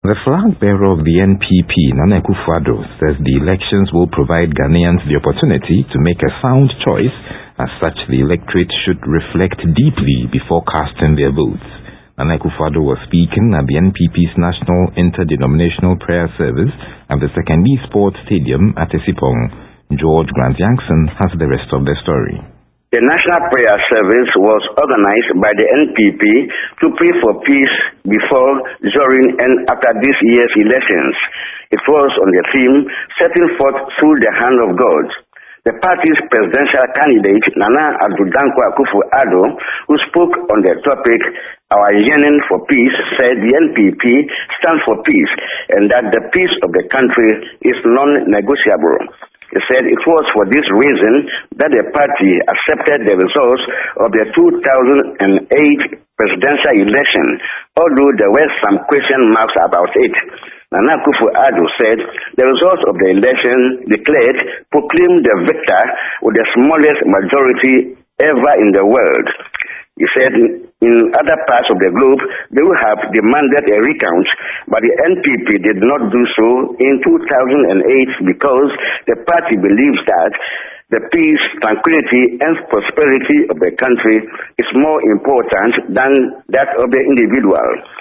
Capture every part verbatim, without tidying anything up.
The flag bearer of the N P P, Nana Akufo-Addo, says the elections will provide Ghanaians the opportunity to make a sound choice. As such, the electorate should reflect deeply before casting their votes. Nana Akufo-Addo was speaking at the N P P's National Interdenominational Prayer Service at the Second E Sports Stadium at Esipong. George Grant Jackson has the rest of the story. The National Prayer Service was organized by the N P P to pray for peace before, during, and after this year's elections. It was on the theme, Setting Forth Through the Hand of God. The party's presidential candidate, Nana Addo Dankwa Akufo-Addo, who spoke on the topic, Our Yearning for Peace, said the N P P stands for peace and that the peace of the country is non-negotiable. He said it was for this reason that the party accepted the results of the two thousand eight presidential election, although there were some question marks about it. Nana Akufo-Addo said the results of the election declared proclaimed the victor with the smallest majority ever in the world. He said in other parts of the globe, they would have demanded a recount, but the N P P did not do so in two thousand eight because the party believes that the peace, tranquility, and prosperity of the country is more important than that of the individual.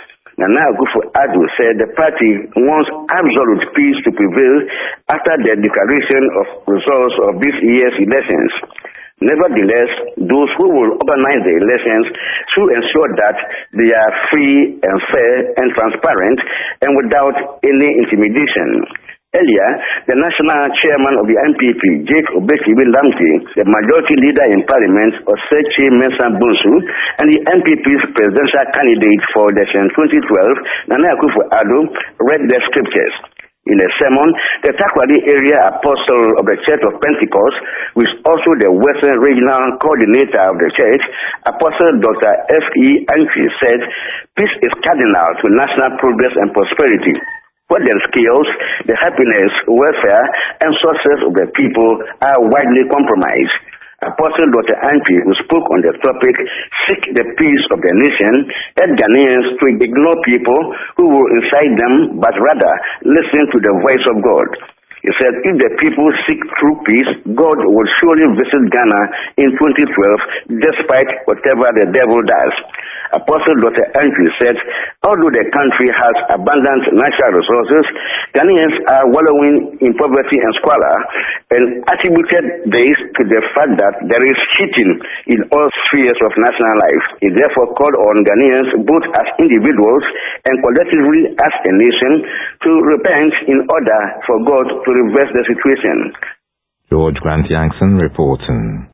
Nana Akufo-Addo said the party wants absolute peace to prevail after the declaration of results of this year's elections. Nevertheless, those who will organize the elections should ensure that they are free and fair and transparent and without any intimidation. Earlier, the national chairman of the N P P, Jake Obekiwi-Lamte, the majority leader in parliament, Osechi Mensah Bonsu, and the N P P's presidential candidate for election twenty twelve, Nana Akufo-Addo, read the scriptures. In a sermon, the Takoradi area apostle of the Church of Pentecost, who is also the Western Regional Coordinator of the Church, Apostle Doctor F E Antwi, said, peace is cardinal to national progress and prosperity. For their skills, the happiness, welfare, and success of the people are widely compromised. Apostle Doctor Antwi, who spoke on the topic, seek the peace of the nation, urged Ghanaians to ignore people who will incite them, but rather listen to the voice of God. He said, if the people seek true peace, God will surely visit Ghana in twenty twelve, despite whatever the devil does. Apostle Doctor Antwi said, although the country has abundant natural resources, Ghanaians are wallowing in poverty and squalor, and attributed this to the fact that there is cheating in all spheres of national life. He therefore called on Ghanaians, both as individuals and collectively as a nation, to repent in order for God to reverse the situation. George Grant Jackson reporting.